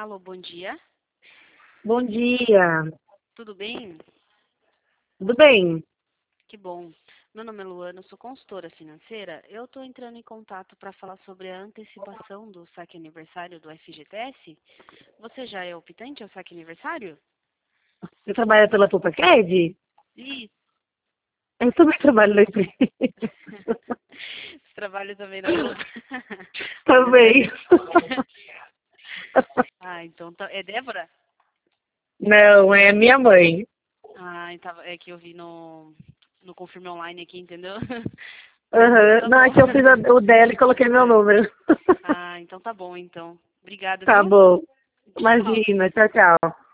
Alô, bom dia. Bom dia. Tudo bem? Tudo bem? Que bom. Meu nome é Luana, eu sou consultora financeira. Eu estou entrando em contato para falar sobre a antecipação do saque aniversário do FGTS. Você já é optante ao saque aniversário? Você trabalha pela PupaCred? Isso. Eu também trabalho na empresa. Você trabalha também na Globo? Olha, Também. Ah, então é Débora? Não, é minha mãe. Ah, então é que eu vi no Confirme Online aqui, entendeu? Mas então Aham. tá Não, bom. é que eu fiz o dela e coloquei meu número. Ah, então tá bom, então. Obrigada, Tá viu? bom. Tchau. Imagina. Tchau, tchau.